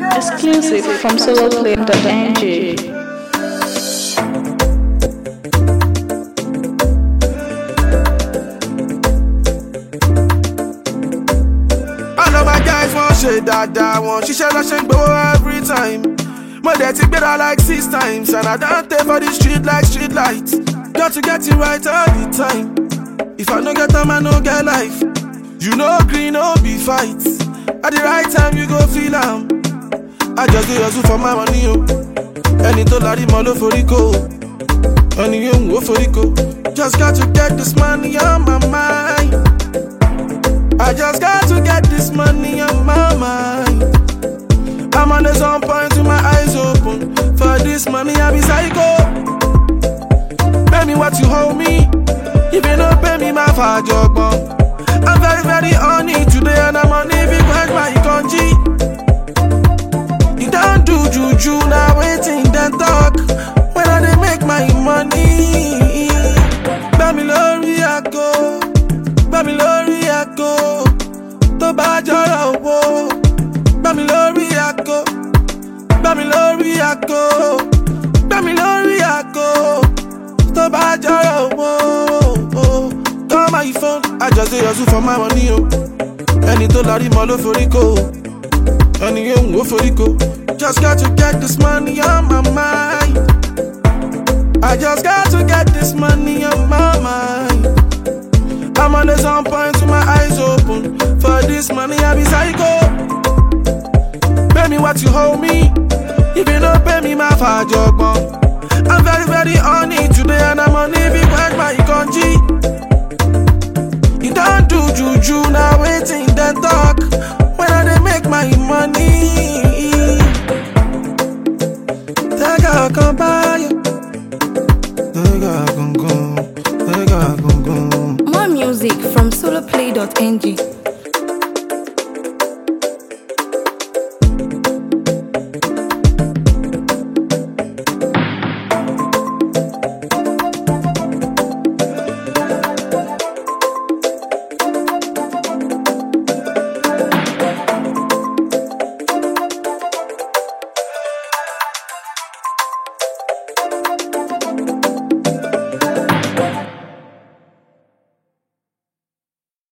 Exclusive from soloplay.ng. Ṣe dáadáa wọn ṣiṣẹ́ lọ́ṣẹ́ ń gbowó every time. Mo dẹ̀ ti gbéra like 6 times and I don't pay for the street like street lights. Got to get it right all the time. If I no get time, I no get life. You know green, no be fight. At the right time, you go feel am. I just dey hustle for my money, yo. Ẹni tó larí mọ́ ló forí kó. Ẹni yóò wò forí kó. Just got to get this money on my mind. I just got to get this money on my mind. I'm on the sun point with my eyes open. For this money, I be psycho. Pay me what you hold me. If you don't pay me, my father job. I'm very, very on it today, and I'm on it because my country. You don't do juju, now waiting, then talk. When I dey make my money. Bamilori, I go. Bamilori, I go. To bá jọrọ owó. Bamilori, I go. Bamilori, I go. Bamilori, I go. To bá jọrọ owó. Call my phone, I just dey hustle for my money, yo. Ẹni tó larí mọ́ ló forí kó. Ẹni yóò wò forí kó. Just got to get this money on my mind. I just got to get this money on my mind. I'm on the sun point with my eyes open. For this money, I be psycho. Pay me what you hold me. If you don't pay me, my father job. I'm very, very on it today, and I'm on it because my country. You don't do juju, now waiting, then talk. When I dey make my money. Take a come by you. Take a come. More music from soloplay.ng.